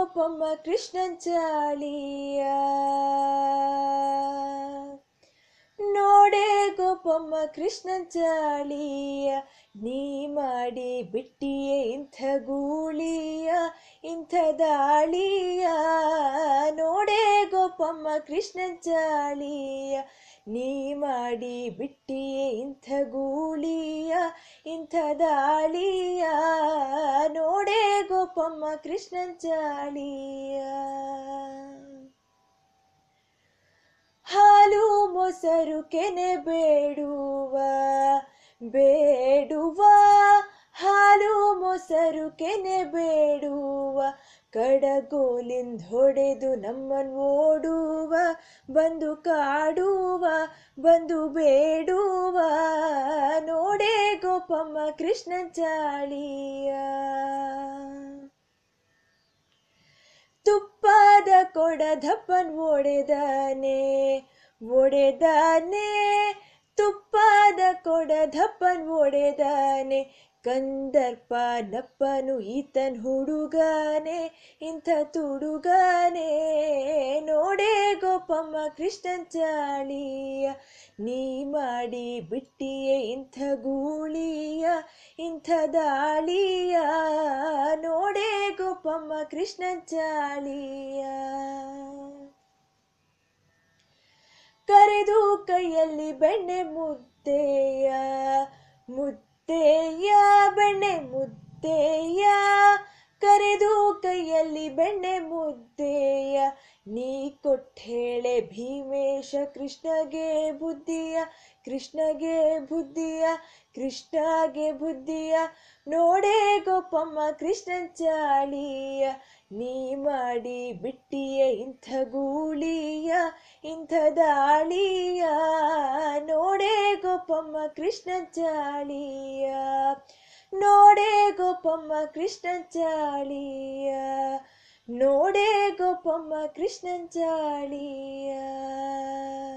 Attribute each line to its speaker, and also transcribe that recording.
Speaker 1: ಗೋಪಮ್ಮ ಕೃಷ್ಣನ್ ಚಾಳಿಯ ನೋಡೆ ಗೋಪಮ್ಮ ಕೃಷ್ಣನ್ ಚಾಳಿಯ ನೀ ಮಾಡಿ ಬಿಟ್ಟಿಯೇ ಇಂಥ ಗೂಳಿಯ ಇಂಥ ದಾಳಿಯ ನೋಡೆ ಗೋಪಮ್ಮ ಕೃಷ್ಣನ್ ಚಾಳಿಯ ನೀ ಮಾಡಿ ಬಿಟ್ಟಿಯೇ ಇಂಥ ಗೂಳಿಯ ಇಂಥ ದಾಳಿಯ ನೋಡೆ ಗೋಪಮ್ಮ ಕೃಷ್ಣನ್ ಚಾಳಿಯ ಹಾಲು ಮೊಸರು ಕೆನೆ ಬೇಡುವ ಬೇಡುವ ಹಾಲು ಮೊಸರು ಕೆನೆ ಬೇಡುವ ಕಡಗೋಲಿಂದ ಹೊಡೆದು ನಮ್ಮನ್ ಓಡುವ ಬಂದು ಕಾಡುವ ಬಂದು ಬೇಡುವ ನೋಡೆ ಗೋಪಮ್ಮ ಕೃಷ್ಣನ್ ಚಾಳಿಯ ತುಪ್ಪದ ಕೊಡ ದಪ್ಪನ್ ಒಡೆದಾನೆ ಒಡೆದಾನೆ ತುಪ್ಪದ ಕೊಡ ದಪ್ಪನ್ ಒಡೆದಾನೆ ಕಂದರ್ಪ ನಪ್ಪನು ಈತನ್ ಹುಡುಗನೆ ಇಂಥ ತುಡುಗನೆ ನೋಡೆ ಗೋಪಮ್ಮ ಕೃಷ್ಣನ್ ಚಾಳಿಯ ನೀ ಮಾಡಿ ಬಿಟ್ಟಿಯೇ ಇಂಥ ಗೂಳಿಯ ಇಂಥ ದಾಳಿಯ ನೋಡೆ ಗೋಪಮ್ಮ ಕೃಷ್ಣನ್ ಚಾಳಿಯ ಕರೆದು ಕೈಯಲ್ಲಿ ಬೆಣ್ಣೆ ಮುದ್ದೆಯ ಮುದ್ದೆಯ ಬೆಣ್ಣೆ ಮುದ್ದೆಯ ಕರೆದು ಕೈಯಲ್ಲಿ ಬೆಣ್ಣೆ ಮುದ್ದೆಯ ನೀ ಕೊಟ್ಟೇಳೆ ಭೀಮೇಶ ಕೃಷ್ಣಗೆ ಬುದ್ಧಿಯ ಕೃಷ್ಣಗೆ ಬುದ್ಧಿಯ ಕೃಷ್ಣಗೆ ಬುದ್ಧಿಯ ನೋಡೆ ಗೋಪಮ್ಮ ಕೃಷ್ಣನ್ ಚಾಳಿಯ ನೀ ಮಾಡಿ ಬಿಟ್ಟಿಯೇ ಇಂಥ ಗೂಳಿಯ ಇಂಥ ದಾಳಿಯ ನೋಡೆ ಗೋಪಮ್ಮ ಕೃಷ್ಣನ್ ಚಾಳಿಯ ನೋಡೆ ಗೋಪಮ್ಮ ಕೃಷ್ಣನ್ ಚಾಳಿಯ ನೋಡೆ ಗೋಪಮ್ಮ ಕೃಷ್ಣನ್ ಚಾಳಿಯ